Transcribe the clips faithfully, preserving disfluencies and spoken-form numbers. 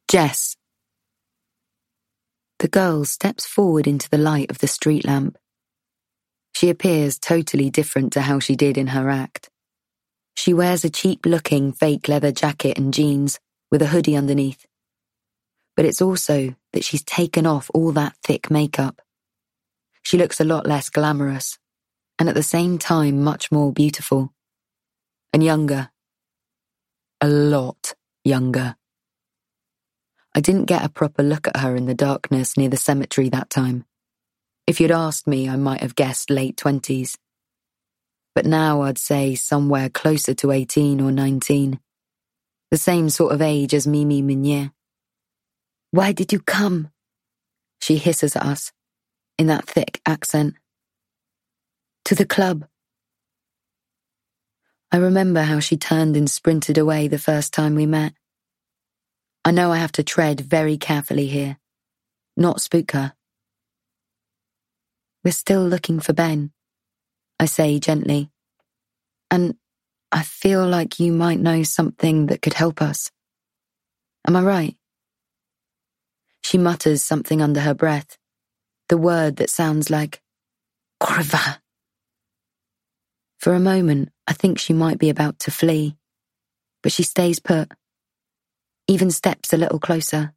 Jess. The girl steps forward into the light of the street lamp. She appears totally different to how she did in her act. She wears a cheap-looking fake leather jacket and jeans with a hoodie underneath. But it's also that she's taken off all that thick makeup. She looks a lot less glamorous, and at the same time much more beautiful. And younger. A lot younger. I didn't get a proper look at her in the darkness near the cemetery that time. If you'd asked me, I might have guessed late twenties. But now I'd say somewhere closer to eighteen or nineteen. The same sort of age as Mimi Meunier. "Why did you come?" she hisses at us, in that thick accent. "To the club." I remember how she turned and sprinted away the first time we met. I know I have to tread very carefully here, not spook her. "We're still looking for Ben," I say gently. "And I feel like you might know something that could help us. Am I right?" She mutters something under her breath, the word that sounds like "Corva." For a moment, I think she might be about to flee, but she stays put, even steps a little closer.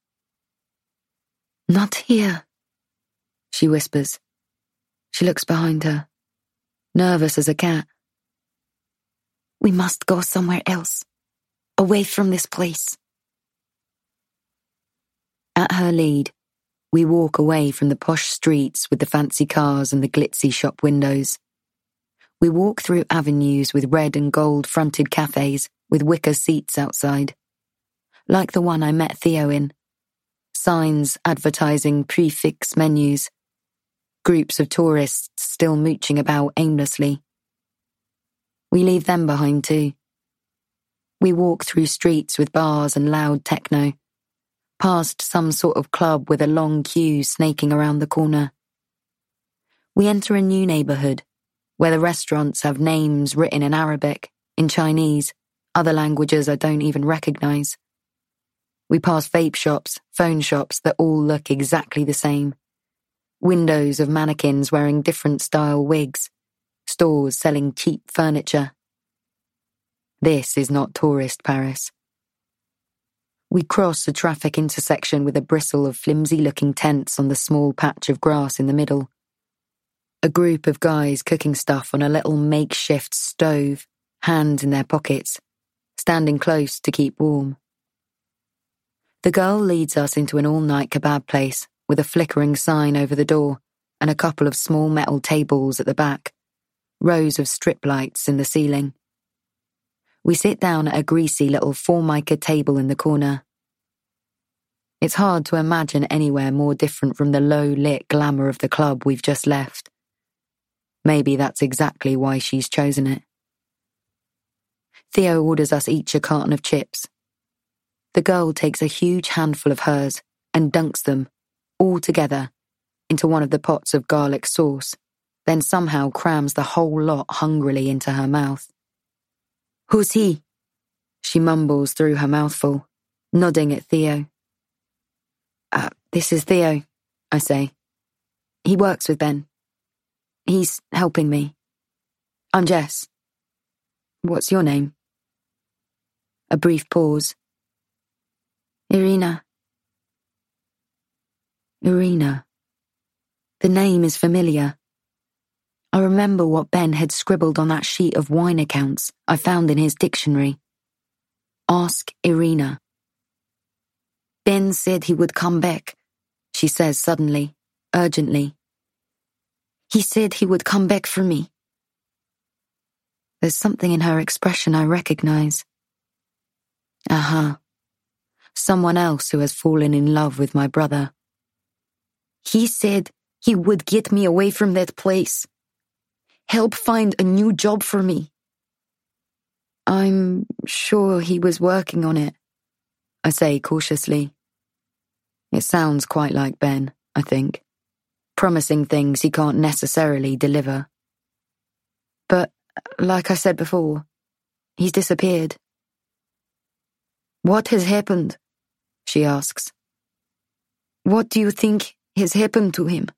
"Not here," she whispers. She looks behind her, nervous as a cat. "We must go somewhere else, away from this place." At her lead, we walk away from the posh streets with the fancy cars and the glitzy shop windows. We walk through avenues with red and gold fronted cafes with wicker seats outside, like the one I met Theo in. Signs advertising prix-fixe menus. Groups of tourists still mooching about aimlessly. We leave them behind too. We walk through streets with bars and loud techno, past some sort of club with a long queue snaking around the corner. We enter a new neighborhood, where the restaurants have names written in Arabic, in Chinese, other languages I don't even recognize. We pass vape shops, phone shops that all look exactly the same. Windows of mannequins wearing different style wigs. Stores selling cheap furniture. This is not tourist Paris. We cross a traffic intersection with a bristle of flimsy-looking tents on the small patch of grass in the middle. A group of guys cooking stuff on a little makeshift stove, hands in their pockets, standing close to keep warm. The girl leads us into an all-night kebab place with a flickering sign over the door and a couple of small metal tables at the back, rows of strip lights in the ceiling. We sit down at a greasy little formica table in the corner. It's hard to imagine anywhere more different from the low-lit glamour of the club we've just left. Maybe that's exactly why she's chosen it. Theo orders us each a carton of chips. The girl takes a huge handful of hers and dunks them, all together, into one of the pots of garlic sauce, then somehow crams the whole lot hungrily into her mouth. "Who's he?" she mumbles through her mouthful, nodding at Theo. Uh, this is Theo, I say. He works with Ben. He's helping me. I'm Jess. What's your name? A brief pause. Irina. Irina. The name is familiar. I remember what Ben had scribbled on that sheet of wine accounts I found in his dictionary. Ask Irina. Ben said he would come back, she says suddenly, urgently. He said he would come back for me. There's something in her expression I recognize. Aha. Someone else who has fallen in love with my brother. He said he would get me away from that place. Help find a new job for me. I'm sure he was working on it, I say cautiously. It sounds quite like Ben, I think, promising things he can't necessarily deliver. But, like I said before, he's disappeared. What has happened? she asks. What do you think has happened to him?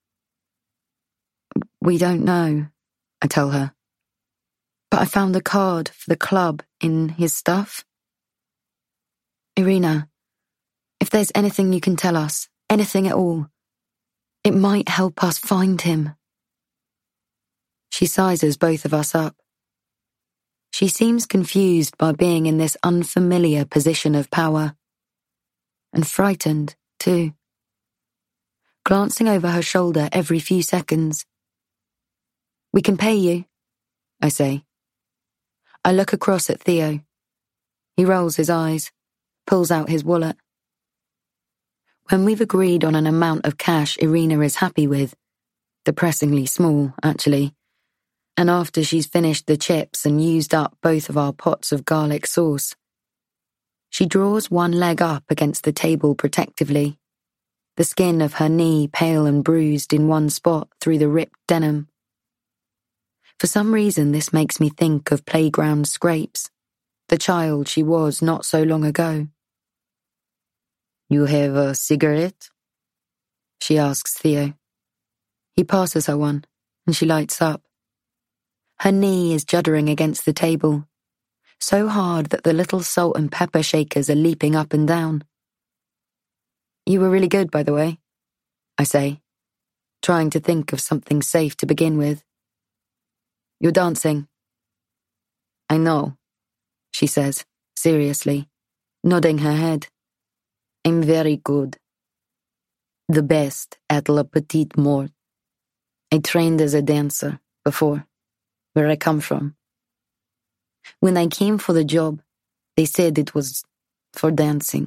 We don't know, I tell her. But I found a card for the club in his stuff. Irina, if there's anything you can tell us, anything at all, it might help us find him. She sizes both of us up. She seems confused by being in this unfamiliar position of power. And frightened, too. Glancing over her shoulder every few seconds. We can pay you, I say. I look across at Theo. He rolls his eyes, pulls out his wallet. When we've agreed on an amount of cash Irina is happy with, depressingly small, actually, and after she's finished the chips and used up both of our pots of garlic sauce, she draws one leg up against the table protectively, the skin of her knee pale and bruised in one spot through the ripped denim. For some reason, this makes me think of playground scrapes, the child she was not so long ago. You have a cigarette? She asks Theo. He passes her one, and she lights up. Her knee is juddering against the table, so hard that the little salt and pepper shakers are leaping up and down. You were really good, by the way, I say, trying to think of something safe to begin with. You're dancing. I know, she says, seriously, nodding her head. I'm very good. The best at La Petite Mort. I trained as a dancer before, where I come from. When I came for the job, they said it was for dancing.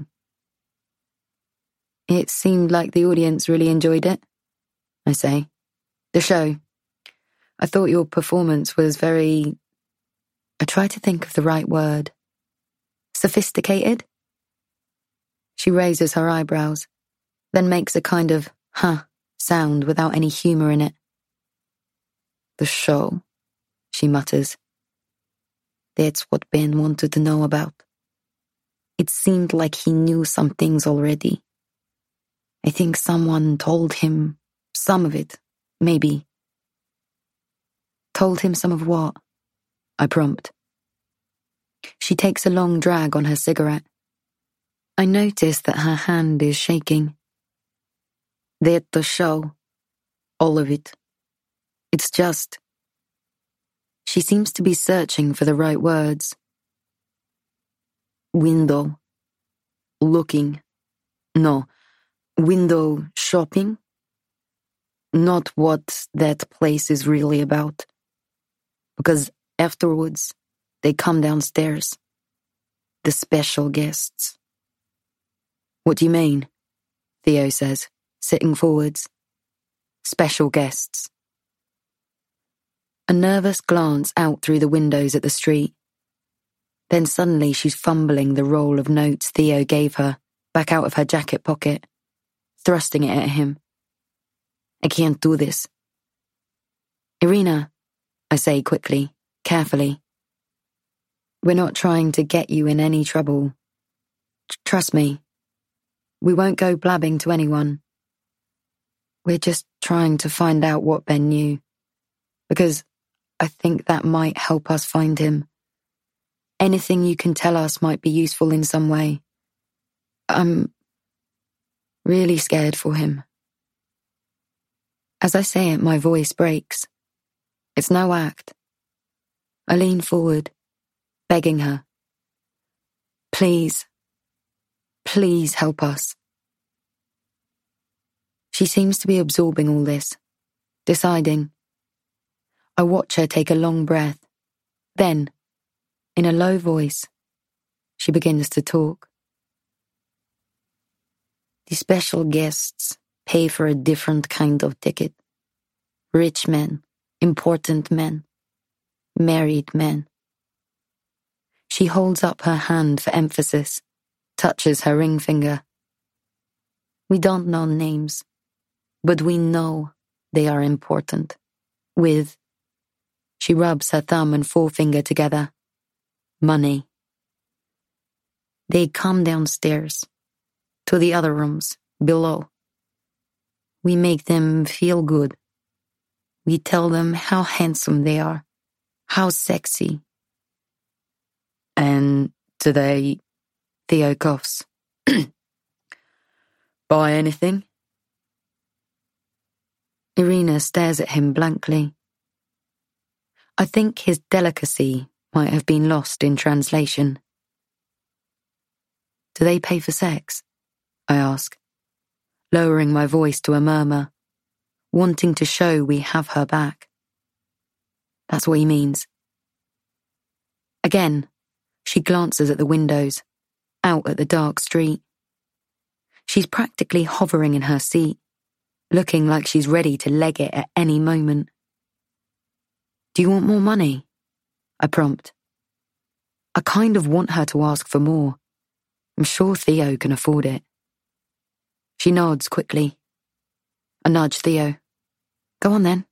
It seemed like the audience really enjoyed it, I say. The show. I thought your performance was very... I try to think of the right word. Sophisticated? She raises her eyebrows, then makes a kind of huh sound without any humour in it. The show, she mutters. That's what Ben wanted to know about. It seemed like he knew some things already. I think someone told him some of it, maybe. Told him some of what? I prompt. She takes a long drag on her cigarette. I notice that her hand is shaking. That the show. All of it. It's just... She seems to be searching for the right words. Window. Looking. No. Window shopping. Not what that place is really about. Because afterwards, they come downstairs. The special guests. What do you mean? Theo says, sitting forwards. Special guests. A nervous glance out through the windows at the street. Then suddenly she's fumbling the roll of notes Theo gave her back out of her jacket pocket, thrusting it at him. I can't do this. Irina, I say quickly, carefully. We're not trying to get you in any trouble. T- trust me. We won't go blabbing to anyone. We're just trying to find out what Ben knew. Because I think that might help us find him. Anything you can tell us might be useful in some way. I'm really scared for him. As I say it, my voice breaks. It's no act. I lean forward, begging her. Please, please help us. She seems to be absorbing all this, deciding. I watch her take a long breath. Then, in a low voice, she begins to talk. The special guests pay for a different kind of ticket. Rich men, important men, married men. She holds up her hand for emphasis, touches her ring finger. We don't know names, but we know they are important. With, she rubs her thumb and forefinger together, money. They come downstairs, to the other rooms, below. We make them feel good. We tell them how handsome they are, how sexy. And do they, Theo coughs, buy anything? Irina stares at him blankly. I think his delicacy might have been lost in translation. Do they pay for sex? I ask, lowering my voice to a murmur, wanting to show we have her back. That's what he means. Again, she glances at the windows, out at the dark street. She's practically hovering in her seat, looking like she's ready to leg it at any moment. Do you want more money? I prompt. I kind of want her to ask for more. I'm sure Theo can afford it. She nods quickly. I nudge Theo. Go on then.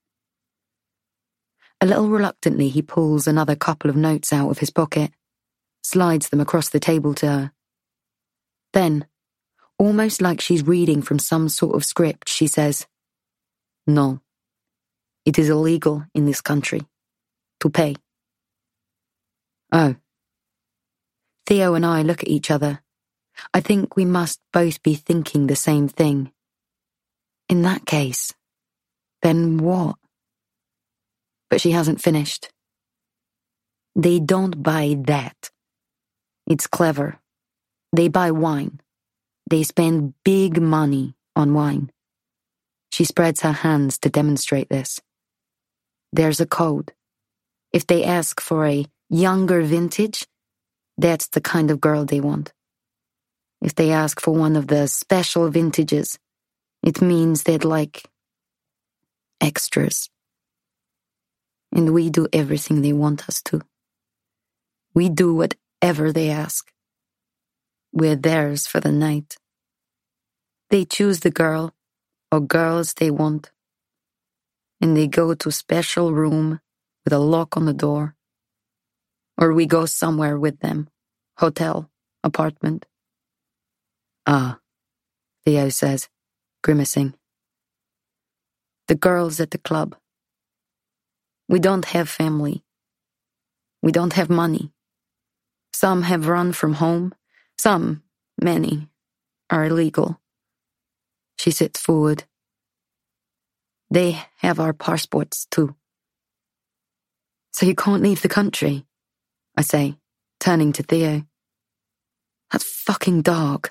A little reluctantly, he pulls another couple of notes out of his pocket, slides them across the table to her. Then, almost like she's reading from some sort of script, she says, No, it is illegal in this country to pay. Oh. Theo and I look at each other. I think we must both be thinking the same thing. In that case, then what? But she hasn't finished. They don't buy that. It's clever. They buy wine. They spend big money on wine. She spreads her hands to demonstrate this. There's a code. If they ask for a younger vintage, that's the kind of girl they want. If they ask for one of the special vintages, it means they'd like extras. And we do everything they want us to. We do whatever they ask. We're theirs for the night. They choose the girl or girls they want. And they go to a special room with a lock on the door. Or we go somewhere with them. Hotel, apartment. Ah, Theo says, grimacing. The girls at the club. We don't have family. We don't have money. Some have run from home. Some, many, are illegal. She sits forward. They have our passports too. So you can't leave the country, I say, turning to Theo. That's fucking dark.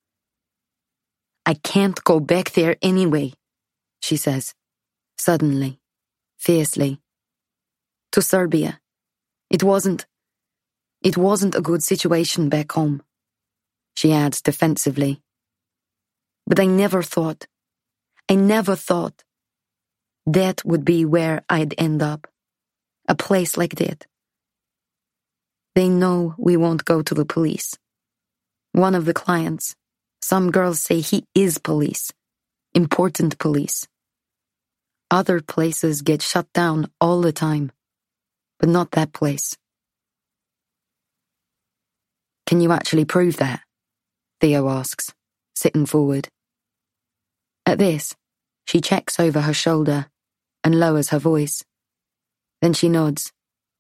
I can't go back there anyway, she says, suddenly, fiercely. To Serbia. It wasn't, it wasn't a good situation back home, she adds defensively. But I never thought, I never thought that would be where I'd end up. A place like that. They know we won't go to the police. One of the clients, some girls say he is police. Important police. Other places get shut down all the time. But not that place. Can you actually prove that? Theo asks, sitting forward. At this, she checks over her shoulder and lowers her voice. Then she nods.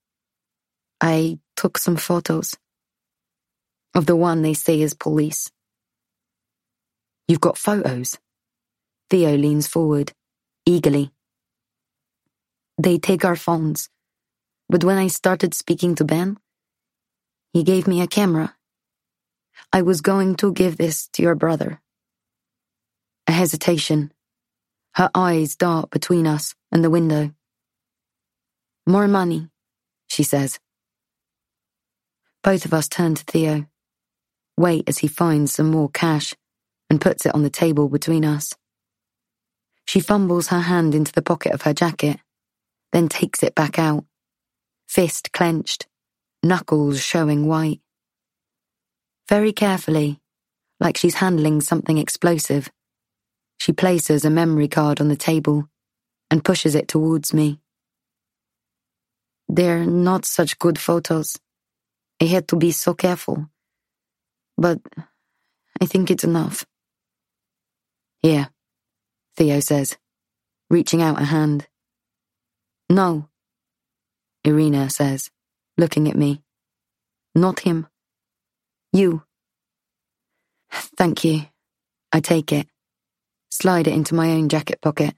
I took some photos of the one they say is police. You've got photos? Theo leans forward, eagerly. They take our phones. But when I started speaking to Ben, he gave me a camera. I was going to give this to your brother. A hesitation. Her eyes dart between us and the window. More money, she says. Both of us turn to Theo, wait as he finds some more cash and puts it on the table between us. She fumbles her hand into the pocket of her jacket, then takes it back out. Fist clenched, knuckles showing white. Very carefully, like she's handling something explosive, she places a memory card on the table and pushes it towards me. They're not such good photos. I had to be so careful. But I think it's enough. Here, Theo says, reaching out a hand. No, Irina says, looking at me. Not him. You. Thank you. I take it, slide it into my own jacket pocket.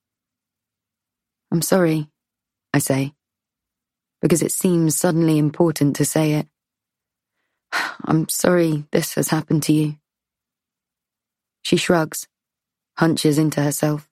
I'm sorry, I say, because it seems suddenly important to say it. I'm sorry this has happened to you. She shrugs, hunches into herself.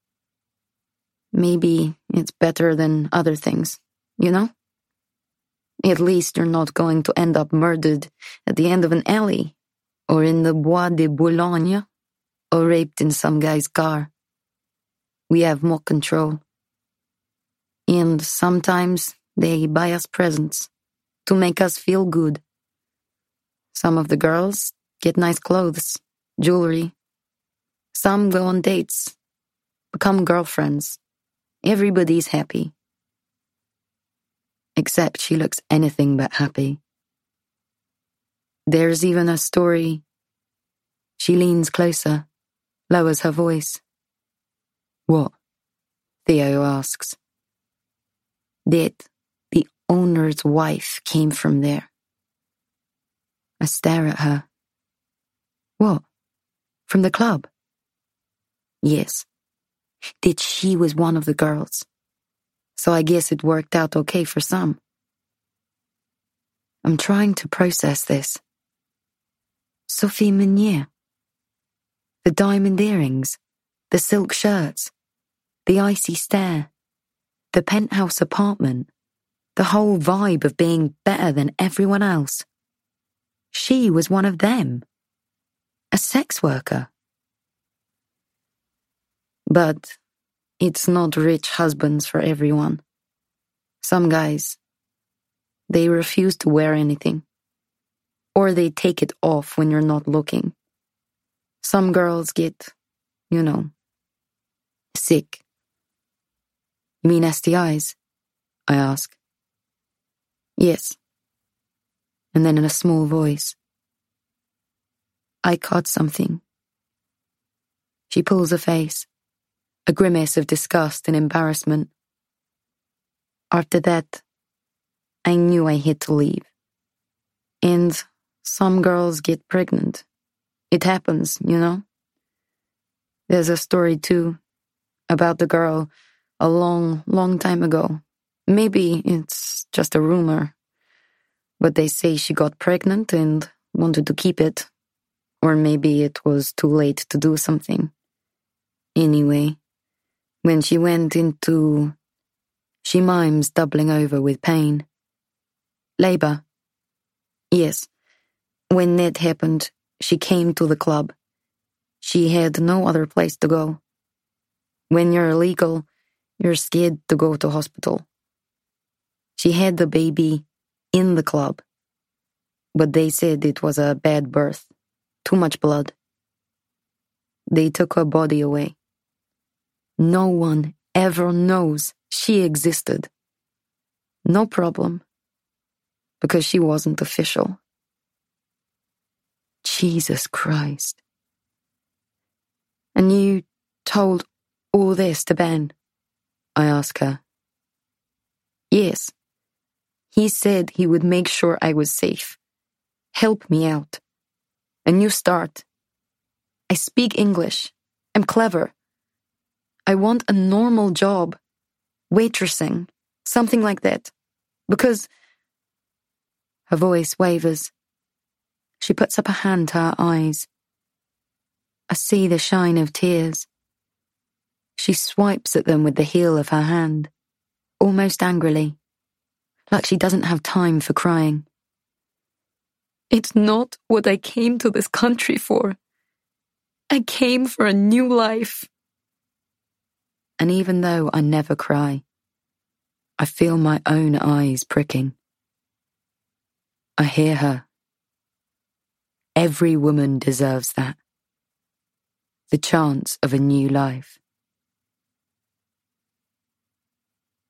Maybe it's better than other things, you know? At least you're not going to end up murdered at the end of an alley, or in the Bois de Boulogne, or raped in some guy's car. We have more control. And sometimes they buy us presents to make us feel good. Some of the girls get nice clothes, jewelry. Some go on dates, become girlfriends. Everybody's happy. Except she looks anything but happy. There's even a story. She leans closer, lowers her voice. What? Theo asks. That the owner's wife came from there. I stare at her. What? From the club? Yes. That she was one of the girls. So I guess it worked out okay for some. I'm trying to process this. Sophie Meunier. The diamond earrings, the silk shirts, the icy stare, the penthouse apartment, the whole vibe of being better than everyone else. She was one of them. A sex worker. But it's not rich husbands for everyone. Some guys, they refuse to wear anything. Or they take it off when you're not looking. Some girls get, you know, sick. You mean S T Is? I ask. Yes. And then in a small voice, I caught something. She pulls a face, a grimace of disgust and embarrassment. After that, I knew I had to leave. And some girls get pregnant. It happens, you know? There's a story, too, about the girl a long, long time ago. Maybe it's just a rumor. But they say she got pregnant and wanted to keep it. Or maybe it was too late to do something. Anyway, when she went into... She mimes doubling over with pain. Labor. Yes. When that happened, she came to the club. She had no other place to go. When you're illegal, you're scared to go to hospital. She had the baby in the club. But they said it was a bad birth. Too much blood. They took her body away. No one ever knows she existed. No problem. Because she wasn't official. Jesus Christ. And you told all this to Ben? I ask her. Yes. He said he would make sure I was safe. Help me out. A new start. I speak English. I'm clever. I want a normal job. Waitressing. Something like that. Because... Her voice wavers. She puts up a hand to her eyes. I see the shine of tears. She swipes at them with the heel of her hand, almost angrily, like she doesn't have time for crying. It's not what I came to this country for. I came for a new life. And even though I never cry, I feel my own eyes pricking. I hear her. Every woman deserves that. The chance of a new life.